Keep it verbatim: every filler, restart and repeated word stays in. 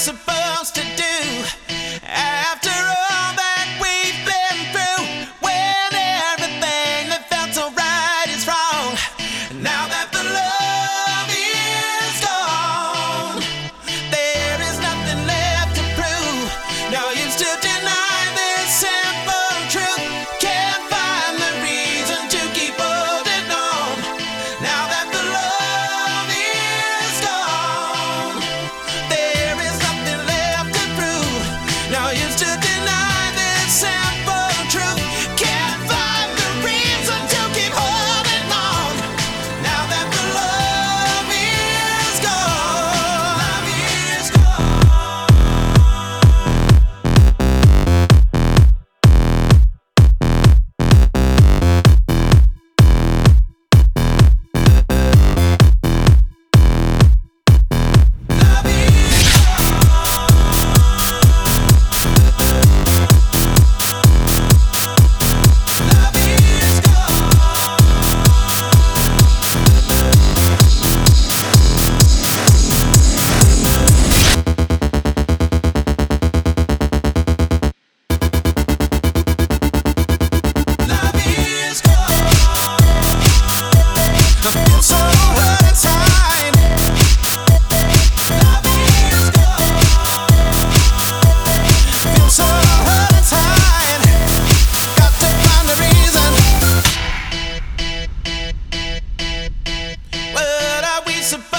supposed to do after all that we've been through? When everything that felt so right is wrong. Now that the love is gone, there is nothing left to prove. No use to deny this simple truth. Can't find the reason to keep holding on. Now that the love is gone, there is nothing left to prove. No use to deny this simple truth. Can't find the reason to keep holding on. Now that the love is gone, love is gone. Love is Love is Love is gone. I feel so hurt inside. Love is gone. Feel so hurt inside. Got to find a reason. What are we supposed